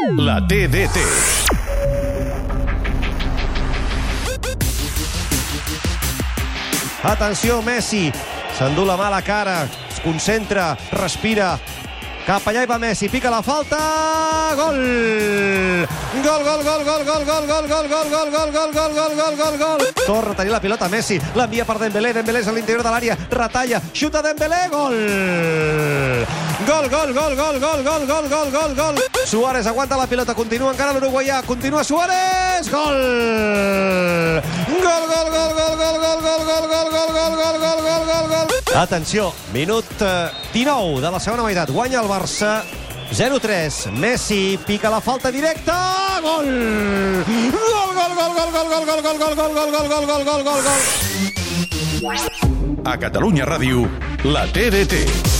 La TDT. Atenció, Messi. S'endú la mà a la cara, es concentra, respira. Cap allà hi va Messi, pica la falta, gol! Gol, gol, gol, gol, gol, gol, gol, gol, gol, gol, gol, gol, gol, gol, gol, gol, gol. Torna a tenir la pilota Messi, l'envia per Dembélé, Dembélé és a l'interior de l'àrea, retalla, xuta Dembélé, gol! Gol, gol, gol, gol, gol, gol, gol, gol, gol, gol. Suárez aguanta la pilota, continua encara l'uruguaià, continua Suárez, gol! Gol, gol, gol, gol, gol, gol, gol, gol, gol, gol, gol, gol, gol, gol, gol, gol. Atenció, minut 19 de la segona meitat, guanya el Barça 0-3, Messi pica la falta directa, gol! Gol, gol, gol, gol, gol, gol, gol, gol, gol, gol, gol, gol, gol, gol, gol, gol. A Catalunya Ràdio, la TDT.